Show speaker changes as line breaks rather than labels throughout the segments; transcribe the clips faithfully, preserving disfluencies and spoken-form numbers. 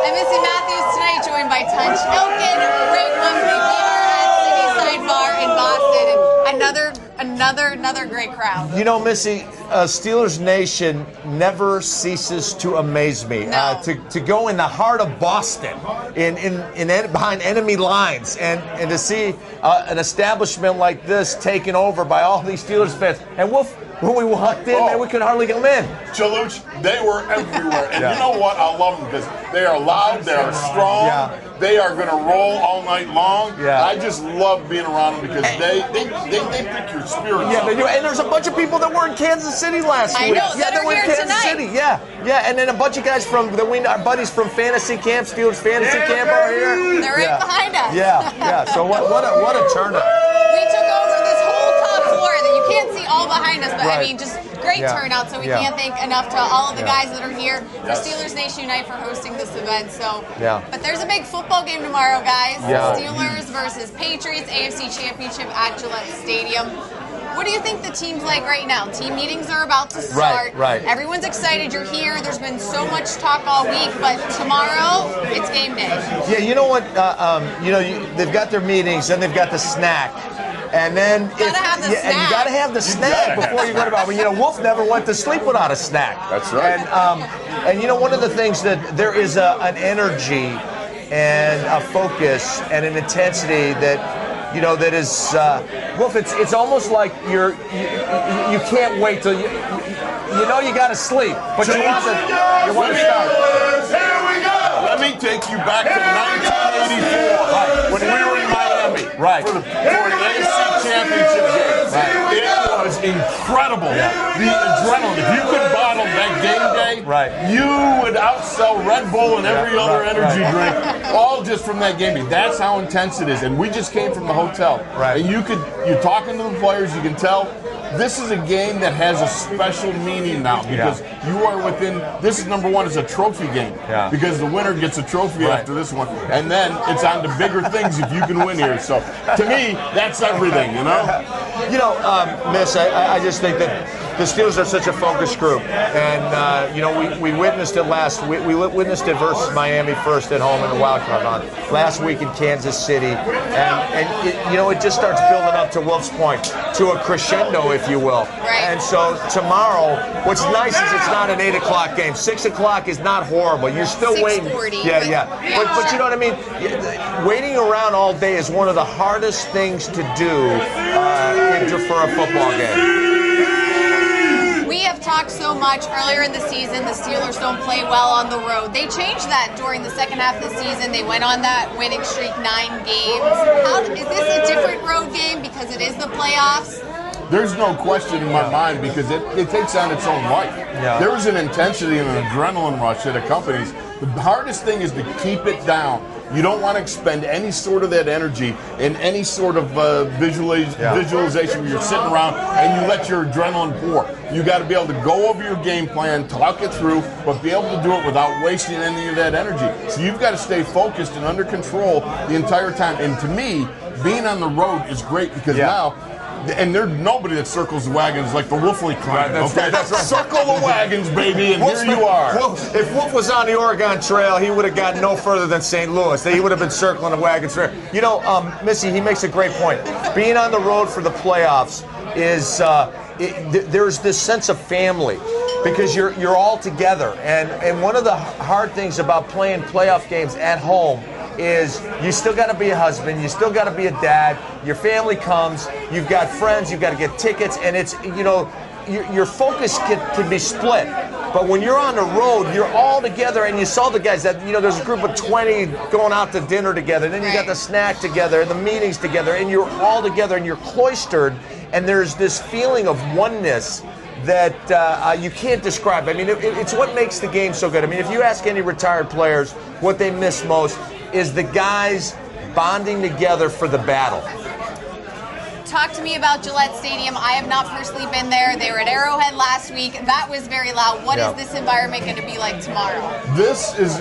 I'm Missy Matthews tonight, joined by Tunch Ilkin, Ray Woodley here at City Side Bar in Boston, and another, another, another great crowd.
You know, Missy, uh, Steelers Nation never ceases to amaze me.
No.
Uh, to to go in the heart of Boston, in in, in en- behind enemy lines, and and to see uh, an establishment like this taken over by all these Steelers fans, and Wolf. When we walked in,
oh.
man, we could hardly come in.
Chaluch, they were everywhere. And
yeah.
you know what? I love them because they are loud, they are strong,
yeah.
they are going to roll all night long.
Yeah.
I just love being around them because they they, they, they pick your spirits
Yeah,
up.
they do. And there's a bunch of people that were in Kansas City last
I
week.
know,
yeah,
that are
were in
here
Kansas
tonight.
City. Yeah, yeah, and then a bunch of guys from the we our buddies from Fantasy Camp, Steelers Fantasy yeah, Camp are here.
They're right
yeah.
behind us.
Yeah, yeah. So what what a what a turnout.
We took over this whole top floor that you can't see all behind us, but
Right.
I mean, just great
Yeah.
turnout. So we
Yeah.
can't thank enough to all of the
Yeah.
guys that are here for
Yes.
Steelers Nation Unite for hosting this event. So,
Yeah.
but there's a big football game tomorrow, guys.
Yeah.
Steelers versus Patriots, A F C Championship at Gillette Stadium. What do you think the team's like right now? Team meetings are about to start.
Right, right.
Everyone's excited you're here. There's been so much talk all week, but tomorrow it's game day.
Yeah, you know what? Uh, um, you know, you, they've got their meetings, then they've got the snack. And then
Gotta
if,
have the
yeah, and you
snack.
got to have the snack
gotta
before
have
you go to bed. But you know, Wolf never went to sleep without a snack.
That's right.
And um, and you know, one of the things that there is a, an energy and a focus and an intensity that you know that is uh, Wolf. It's it's almost like you're you, you, you can't wait till you you, you know you got to sleep, but you want to you want to start.
Here we go! Let me take you back to nineteen eighty-four
Right.
when we were in Miami
Right.
for the for the A F C Championship game.
Right.
It was incredible. The adrenaline. If you could bottle that game day,
Right.
you would outsell Red Bull and every
Yeah,
other
right,
energy
right.
drink, all just from that game day. That's how intense it is. And we just came from the hotel.
Right.
And you could you're talking to the players, you can tell this is a game that has a special meaning now because
Yeah.
you are within. This is number one is a trophy game
Yeah.
because the winner gets a trophy
Right.
after this one, and then it's on to bigger things if you can win here. So to me, that's everything, you know.
You know, um, Miss, I, I just think that the Steelers are such a focused group, and uh, you know we, we witnessed it last week. We witnessed it versus Miami first at home in the wild card round. Last week in Kansas City, and and it, you know it just starts building up to Wolf's point, to a crescendo, if you will.
Right.
And so tomorrow, what's nice is it's not an eight o'clock game. Six o'clock is not horrible. You're still waiting.
six forty,
Yeah,
but-
yeah.
yeah,
But, but
sure.
you know what I mean. Waiting around all day is one of the hardest things to do uh, in, for a football game.
We have talked so much earlier in the season, the Steelers don't play well on the road. They changed that during the second half of the season. They went on that winning streak, nine games. How, is this a different road game because it is the playoffs?
There's no question in my mind because it, it takes on its own life.
Yeah.
There is an intensity and an adrenaline rush that accompanies. The hardest thing is to keep it down. You don't want to expend any sort of that energy in any sort of uh, visualiz-
Yeah.
visualization where you're sitting around and you let your adrenaline pour. You got to be able to go over your game plan, talk it through, but be able to do it without wasting any of that energy. So you've got to stay focused and under control the entire time. And to me, being on the road is great because
Yeah.
now, and there's nobody that circles the wagons like the Wolfley clan.
Right, that's
okay,
right, that's right.
Circle the wagons, baby, and
Wolf's
here you
been-
are.
Wolf, if Wolf was on the Oregon Trail, he would have gotten no further than Saint Louis. He would have been circling the wagon trail. You know, um, Missy, he makes a great point. Being on the road for the playoffs is uh, it, th- there's this sense of family because you're you're all together. And and one of the hard things about playing playoff games at home is you still got to be a husband, you still got to be a dad, your family comes, you've got friends, you've got to get tickets, and it's, you know, your, your focus can, can be split. But when you're on the road, you're all together, and you saw the guys that, you know, there's a group of twenty going out to dinner together, then you got the snack together, and the meetings together, and you're all together, and you're cloistered, and there's this feeling of oneness that uh, uh, you can't describe. I mean, it, it's what makes the game so good. I mean, if you ask any retired players what they miss most, is the guys bonding together for the battle.
Talk to me about Gillette Stadium. I have not personally been there. They were at Arrowhead last week. That was very loud. What
Yeah.
is this environment going to be like tomorrow?
This is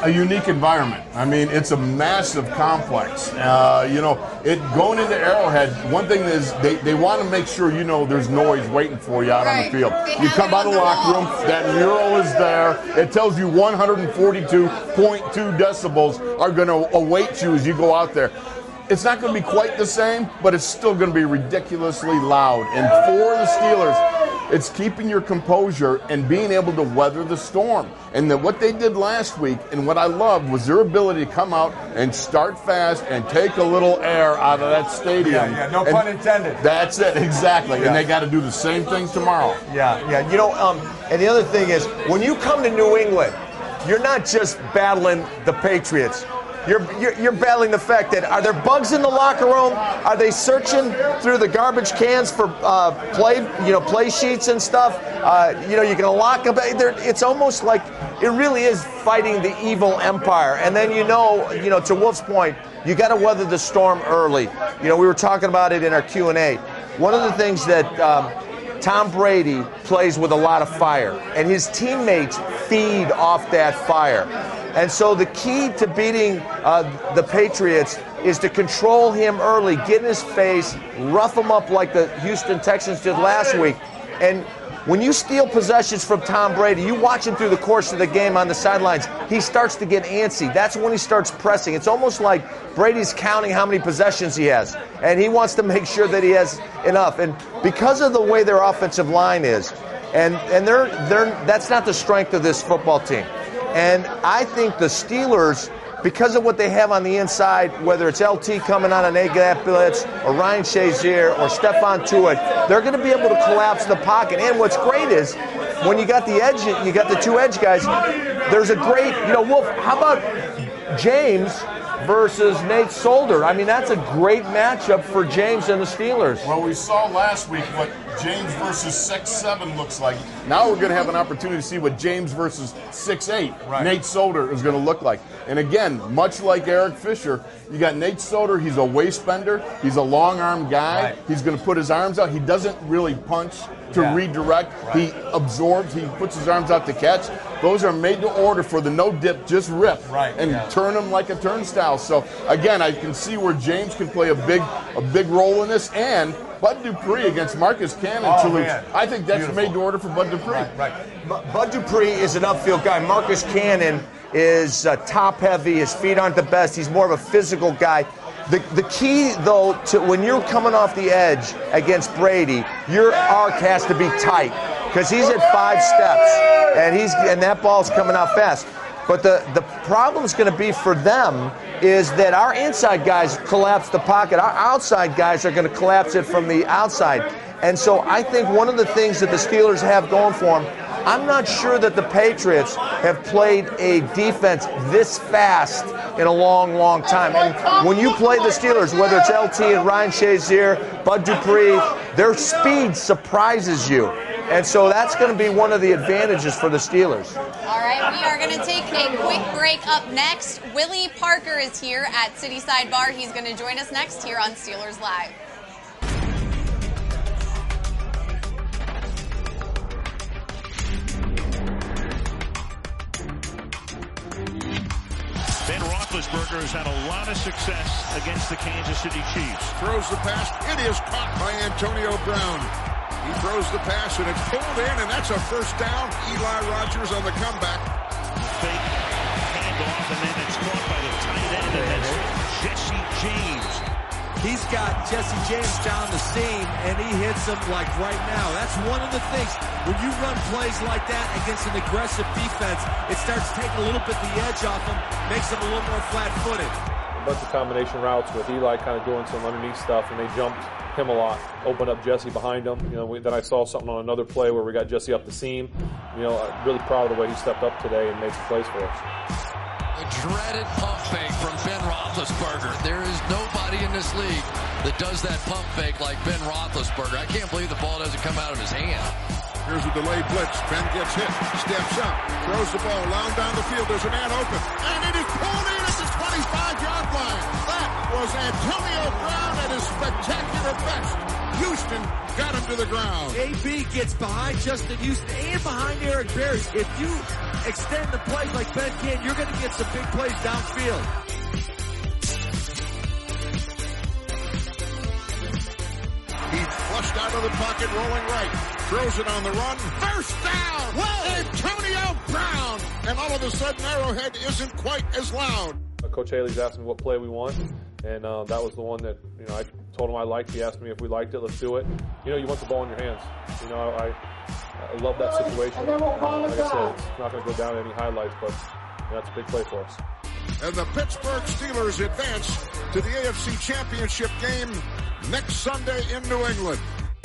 a unique environment. I mean, it's a massive complex. Uh, you know, it going into Arrowhead, one thing is they, they want to make sure you know there's noise waiting for you out
right.
on the field.
They
You come out of the locker
wall.
room, that mural is there. It tells you one hundred forty-two point two decibels are going to await you as you go out there. It's not going to be quite the same, but it's still going to be ridiculously loud. And for the Steelers, it's keeping your composure and being able to weather the storm. And then what they did last week, and what I loved, was their ability to come out and start fast and take a little air out of that stadium.
Yeah, yeah, no
and
pun intended.
That's it, exactly.
Yeah.
And they got to do the same thing tomorrow.
Yeah, yeah. You know, um, and the other thing is, when you come to New England, you're not just battling the Patriots. You're, you're you're battling the fact that, are there bugs in the locker room? Are they searching through the garbage cans for uh, play you know play sheets and stuff? Uh, you know, you can lock them. It's almost like it really is fighting the evil empire. And then you know you know to Wolf's point, you got to weather the storm early. You know, we were talking about it in our Q and A. One of the things that um, Tom Brady plays with a lot of fire, and his teammates feed off that fire. And so the key to beating uh, the Patriots is to control him early, get in his face, rough him up like the Houston Texans did last week. And when you steal possessions from Tom Brady, you watch him through the course of the game on the sidelines, he starts to get antsy. That's when he starts pressing. It's almost like Brady's counting how many possessions he has, and he wants to make sure that he has enough. And because of the way their offensive line is, and, and they're, they're, that's not the strength of this football team. And I think the Steelers, because of what they have on the inside, whether it's L T coming on an A-gap blitz or Ryan Shazier or Stephon Tuitt, they're going to be able to collapse the pocket. And what's great is when you got the edge, you got the two edge guys, there's a great, you know, Wolf, how about James versus Nate Solder? I mean, that's a great matchup for James and the Steelers.
Well, we saw last week what James versus six seven looks like. Now we're going to have an opportunity to see what James versus six eight, right, Nate Solder, is going to look like. And again, much like Eric Fisher, you got Nate Solder. He's a waist bender. He's a long arm guy.
Right.
He's going to put his arms out. He doesn't really punch to
yeah.
redirect.
Right.
He absorbs. He puts his arms out to catch. Those are made to order for the no dip, just rip,
right.
and
yeah.
turn them like a turnstile. So again, I can see where James can play a big, a big role in this. And Bud Dupree against Marcus Cannon.
Oh,
Toulouse.
man.
I think that's
Beautiful.
made to order for Bud Dupree.
Right, right. Bud Dupree is an upfield guy. Marcus Cannon is uh, top heavy. His feet aren't the best. He's more of a physical guy. The the key, though, to when you're coming off the edge against Brady, your arc has to be tight because he's at five steps and he's and that ball's coming out fast. But the, the problem's going to be for them is that our inside guys collapse the pocket. Our outside guys are going to collapse it from the outside. And so I think one of the things that the Steelers have going for them, I'm not sure that the Patriots have played a defense this fast in a long, long time. And when you play the Steelers, whether it's L T and Ryan Shazier, Bud Dupree, their speed surprises you. And so that's going to be one of the advantages for the Steelers.
All right, we are going to take a quick break. Up next, Willie Parker is here at Cityside Bar. He's going to join us next here on Steelers Live.
Ben Roethlisberger has had a lot of success against the Kansas City Chiefs.
Throws the pass. It is caught by Antonio Brown. He throws the pass, and it's pulled in, and that's a first down. Eli Rogers on the comeback.
Fake handoff, and then it's caught by the tight end, and that's Jesse James.
He's got Jesse James down the seam, and he hits him like right now. That's one of the things. When you run plays like that against an aggressive defense, it starts taking a little bit the edge off him, makes him a little more flat-footed.
A bunch of combination routes with Eli kind of doing some underneath stuff, and they jumped him a lot, opened up Jesse behind him. You know, we, then I saw something on another play where we got Jesse up the seam. You know, I'm really proud of the way he stepped up today and made some plays for us.
The dreaded pump fake from Ben Roethlisberger. There is nobody in this league that does that pump fake like Ben Roethlisberger. I can't believe the ball doesn't come out of his hand.
Here's a delayed blitz. Ben gets hit, steps up, throws the ball, round down the field. There's a man open, and it is pulled in at the twenty-five-yard line. That was Antonio Brown at his spectacular best. Houston got him to the ground.
A B gets behind Justin Houston and behind Eric Berry. If you extend the plays like Ben can, you're going to get some big plays downfield.
He flushed out of the pocket, rolling right. Throws it on the run. First down! Whoa. Antonio Brown! And all of a sudden, Arrowhead isn't quite as loud.
Coach Haley's asked me what play we want, and uh, that was the one that, you know, I told him I liked. He asked me if we liked it, let's do it. You know, you want the ball in your hands. You know, I, I love that situation. Uh, like I said, it's not going to go down any highlights, but you know, that's a big play for us.
And the Pittsburgh Steelers advance to the A F C Championship game next Sunday in New England.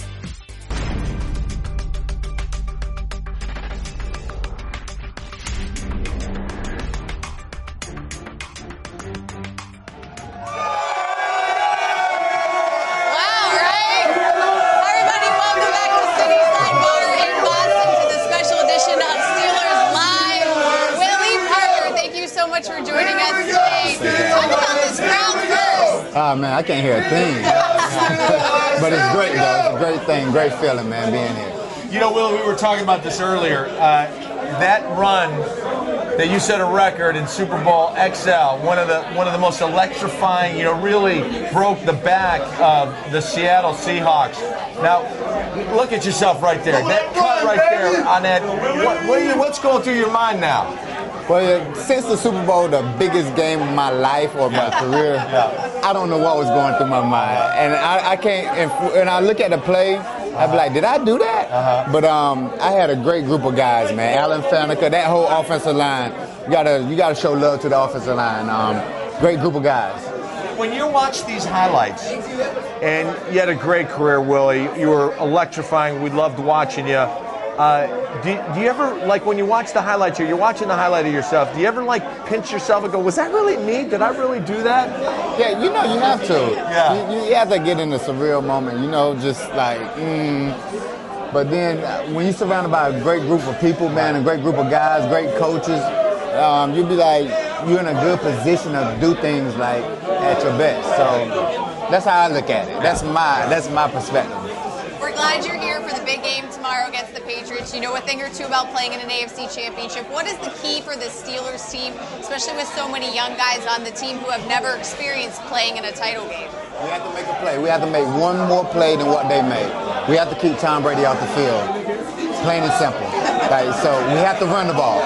Oh, man, I can't hear a thing. But it's great, though. It's a great thing, great feeling, man, being here.
You know, Will, we were talking about this earlier. Uh, that run that you set a record in Super Bowl X L, one of the one of the most electrifying, you know, really broke the back of the Seattle Seahawks. Now, look at yourself right there. That cut right there on that. What, what are you, what's going through your mind now?
Well, since the Super Bowl, the biggest game of my life or my career, yeah. I don't know what was going through my mind. And I, I can't, and when I look at the play, I'd be like, did I do that? Uh-huh. But um, I had a great group of guys, man. Alan Faneca, that whole offensive line, you gotta, you gotta show love to the offensive line. Um, great group of guys.
When you watch these highlights, and you had a great career, Willie, you were electrifying, we loved watching you. Uh, do, do you ever, like when you watch the highlights here, you're watching the highlight of yourself, do you ever like pinch yourself and go, was that really me? Did I really do that?
Yeah, you know, you have to.
Yeah.
You, you have to get in a surreal moment, you know, just like, mm. But then when you're surrounded by a great group of people, man, a great group of guys, great coaches, um, you'll be like, you're in a good position to do things like at your best. So that's how I look at it. That's my, that's my perspective.
We're glad you're here for the big game tomorrow against the Patriots. You know a thing or two about playing in an A F C championship. What is the key for the Steelers team, especially with so many young guys on the team who have never experienced playing in a title game?
We have to make a play. We have to make one more play than what they made. We have to keep Tom Brady off the field. Plain and simple. Right, so we have to run the ball.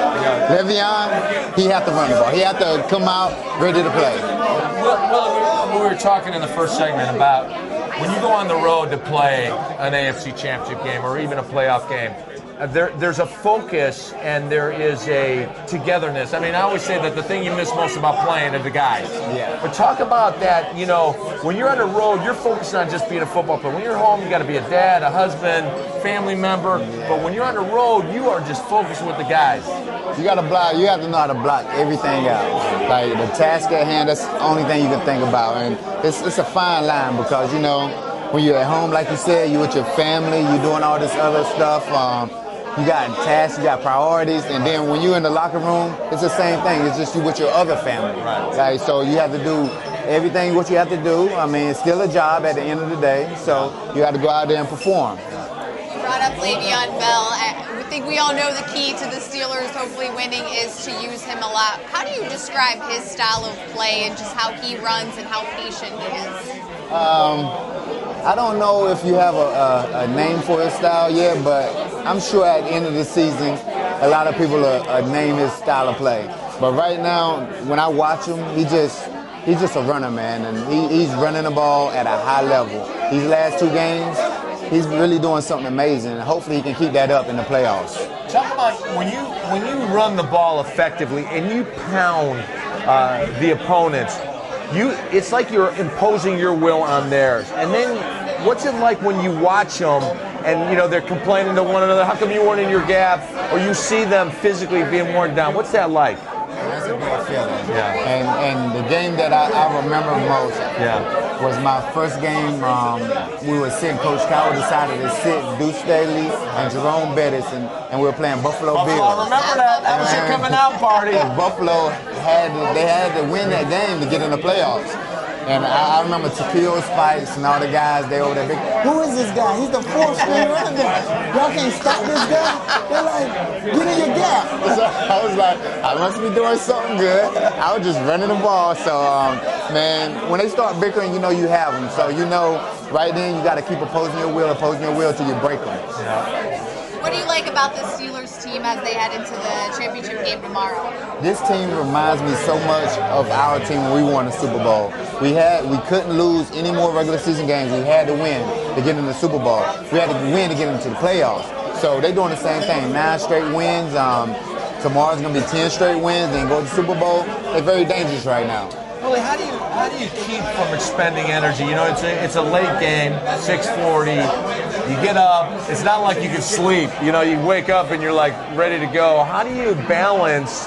Le'Veon, he have to run the ball. He have to come out ready to play.
Well, well, we were talking in the first segment about when you go on the road to play an A F C championship game or even a playoff game, uh, there, there's a focus and there is a togetherness. I mean, I always say that the thing you miss most about playing are the guys.
Yeah.
But talk about that, you know, when you're on the road, you're focused on just being a football player. When you're home, you got to be a dad, a husband, family member. But when you're on the road, you are just focused with the guys.
You got to block. You have to know how to block everything out. Like the task at hand, that's the only thing you can think about. And it's it's a fine line because, you know, when you're at home, like you said, you're with your family, you're doing all this other stuff. Um, you got tasks, you got priorities, and then when you're in the locker room, it's the same thing. It's just you with your other family.
Right.
Like, so you have to do everything what you have to do. I mean, it's still a job at the end of the day, so you have to go out there and perform.
You brought up Le'Veon Bell. I think we all know the key to the Steelers hopefully winning is to use him a lot. How do you describe his style of play and just how he runs and how patient he is?
Um, I don't know if you have a, a, a name for his style yet, but I'm sure at the end of the season, a lot of people are, are name his style of play. But right now, when I watch him, he just he's just a runner, man, and he, he's running the ball at a high level. These last two games, he's really doing something amazing, and hopefully he can keep that up in the playoffs.
Talk about when you when you run the ball effectively and you pound uh, the opponents. You, it's like you're imposing your will on theirs. And then what's it like when you watch them and, you know, they're complaining to one another, how come you weren't in your gap? Or you see them physically being worn down. What's that like?
That's a good feeling.
Yeah.
And and the game that I, I remember most
yeah.
was my first game. Um, we were sitting, Coach Cowell decided to sit Deuce Staley and Jerome Bettis, and, and we were playing Buffalo,
Buffalo
Bills.
I remember that. That was your coming out party.
And Buffalo had to, they had to win that game to get in the playoffs. And I, I remember Takeo Spikes and all the guys, they over there big, who is this guy? He's the fourth string running back. Y'all can't stop this guy? They're like, get in your gap. So I was like, I must be doing something good. I was just running the ball. So, um, man, when they start bickering, you know you have them. So you know right then you got to keep opposing your will, opposing your will till you break them. Yeah.
What do you like about the Steelers team as they head into the championship game tomorrow?
This team reminds me so much of our team when we won the Super Bowl. We had we couldn't lose any more regular season games. We had to win to get in the Super Bowl. We had to win to get into the playoffs. So they're doing the same thing. Nine straight wins. Um, tomorrow's going to be ten straight wins. Then go to the Super Bowl. They're very dangerous right now.
Willie, how do you how do you keep from expending energy? You know, it's a it's a late game, six forty. You get up. It's not like you can sleep. You know, you wake up and you're like ready to go. How do you balance,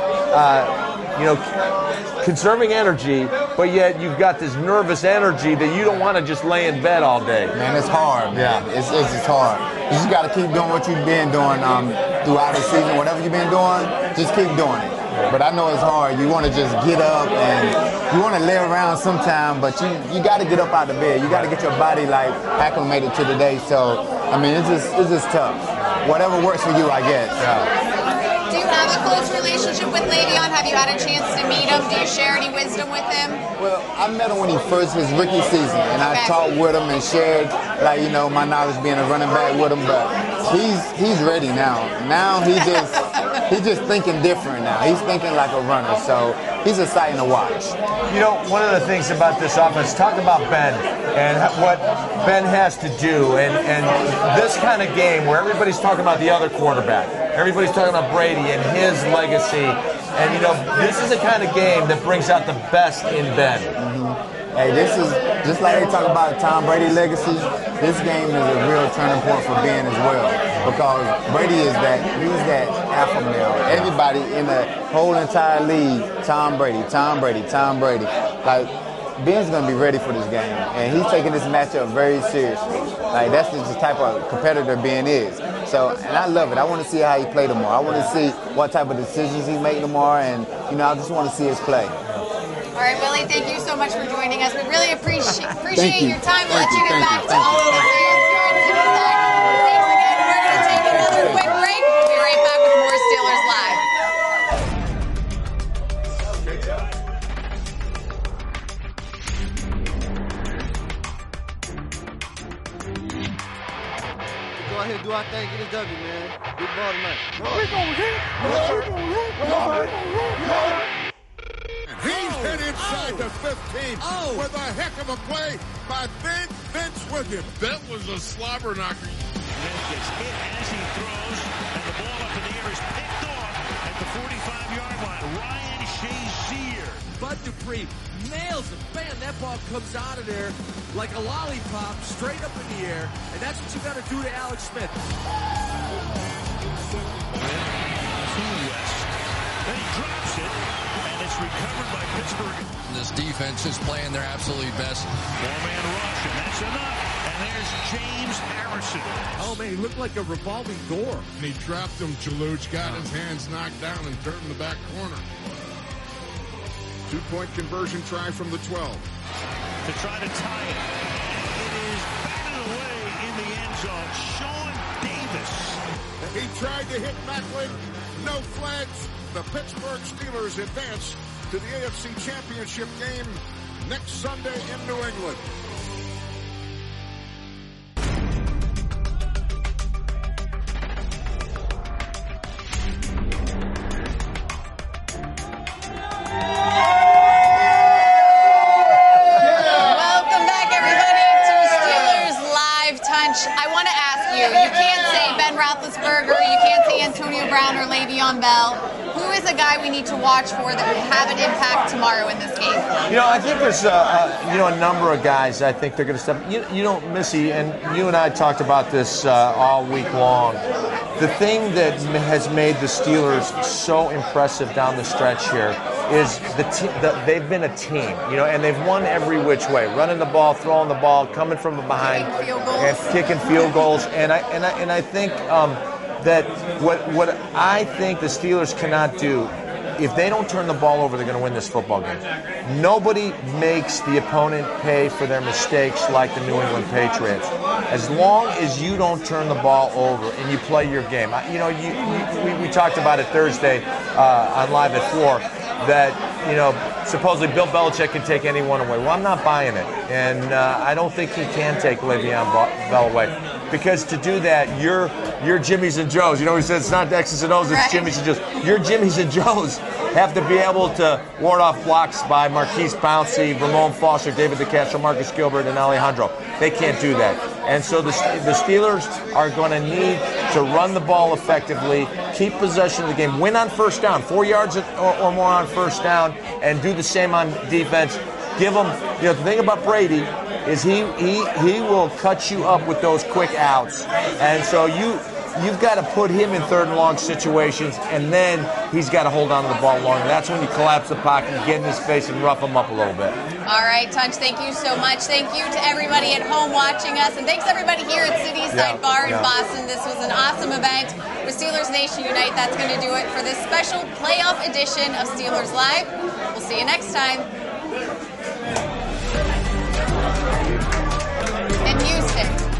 uh, you know, conserving energy, but yet you've got this nervous energy that you don't want to just lay in bed all day?
Man, it's hard. Man. Yeah, it's it's just hard. You just got to keep doing what you've been doing um, throughout the season. Whatever you've been doing, just keep doing it. But I know it's hard. You want to just get up and you want to lay around sometime, but you you got to get up out of bed. You got to get your body like acclimated to the day. So I mean, it's just it's just tough. Whatever works for you, I guess. Yeah.
Do you have a close relationship with Le'Veon? Have you had a chance to meet him? Do you share any wisdom with him?
Well, I met him when he first his rookie season, and I
okay.
talked with him and shared like you know my knowledge being a running back with him. But he's he's ready now. Now he just. He's just thinking different now. He's thinking like a runner, so he's exciting to watch.
You know, one of the things about this offense, talk about Ben and what Ben has to do, and, and this kind of game where everybody's talking about the other quarterback, everybody's talking about Brady and his legacy, and you know, this is the kind of game that brings out the best in Ben.
Mm-hmm. Hey, this is just like they talk about Tom Brady legacy. This game is a real turning point for Ben as well, because Brady is that he's that alpha male. Everybody in the whole entire league, Tom Brady, Tom Brady, Tom Brady. Like Ben's gonna be ready for this game, and he's taking this matchup very seriously. Like that's just the type of competitor Ben is. So, and I love it. I want to see how he play tomorrow. I want to see what type of decisions he make tomorrow, and you know, I just want to see his play.
All right, Willie, thank you so much for joining us. We really appreciate appreciate
you.
your time. We'll
Thank
let you,
you,
get
thank
back
you,
to all of the fans here at Cityside. Thanks again. We're going to take another quick break. We'll be right back with more Steelers Live.
Go ahead and do our thing. Get a W, man. Big ball tonight.
We're going to hit. We're going to hit. We're going to hit. He's oh, hit inside oh, the fifteen oh. with a heck of a play by Vince, Vince Williams.
That was a slobber knocker.
Vince gets hit as he throws, and the ball up in the air is picked off at the forty-five-yard line. Ryan Shazier.
Bud Dupree nails it. Bam, that ball comes out of there like a lollipop, straight up in the air, and that's what you got to do to Alex Smith.
To West. Then he drops it. It's recovered by Pittsburgh.
This defense is playing their absolute best.
Four-man rush, and that's enough. And there's James Harrison.
Oh, man, he looked like a revolving door.
And he dropped him. Chaluch got his hands knocked down and turned in the back corner. Two-point conversion try from the twelve.
To try to tie it. And it is batted away in the end zone. Sean Davis.
He tried to hit Macklin. No flags. The Pittsburgh Steelers advance to the A F C Championship game next Sunday in New England.
Welcome back, everybody, to Steelers Live Touch. I want to ask you, you can't say Ben Roethlisberger, you can't say Antonio Brown or Le'Veon Bell. Who is a guy we need to watch for that will have an impact tomorrow in this game?
You know, I think there's uh, uh, you know a number of guys. I think they're going to step. You, you know, Missy, and you and I talked about this uh, all week long. The thing that has made the Steelers so impressive down the stretch here is the, te- the they've been a team. You know, and they've won every which way, running the ball, throwing the ball, coming from behind,
kicking field goals.
and kicking field goals. And I and I and I think. Um, That what what I think the Steelers cannot do if they don't turn the ball over, they're going to win this football game. Nobody makes the opponent pay for their mistakes like the New England Patriots. As long as you don't turn the ball over and you play your game. You know, you, you, we, we talked about it Thursday uh, on Live at four, that, you know, supposedly Bill Belichick can take anyone away. Well, I'm not buying it. And uh, I don't think he can take Le'Veon Bell away. Because to do that, you're, you're Jimmy's and Joe's. You know, he said it's not X's and O's, it's right. Jimmy's and Joe's. Your Jimmy's and Joe's have to be able to ward off blocks by Marquise Pouncey, Ramon Foster, David DeCastro, Marcus Gilbert, and Alejandro. They can't do that. And so the, the Steelers are going to need to run the ball effectively, keep possession of the game, win on first down, four yards or, or more on first down, and do the same on defense. Give them, you know, the thing about Brady is he he he will cut you up with those quick outs. And so you, you've got to put him in third and long situations, and then he's got to hold on to the ball longer. That's when you collapse the pocket, get in his face, and rough him up a little bit.
All right, Tunch, thank you so much. Thank you to everybody at home watching us, and thanks everybody here at City Side yeah, Bar in yeah. Boston. This was an awesome event with Steelers Nation Unite. That's going to do it for this special playoff edition of Steelers Live. We'll see you next time. In Houston.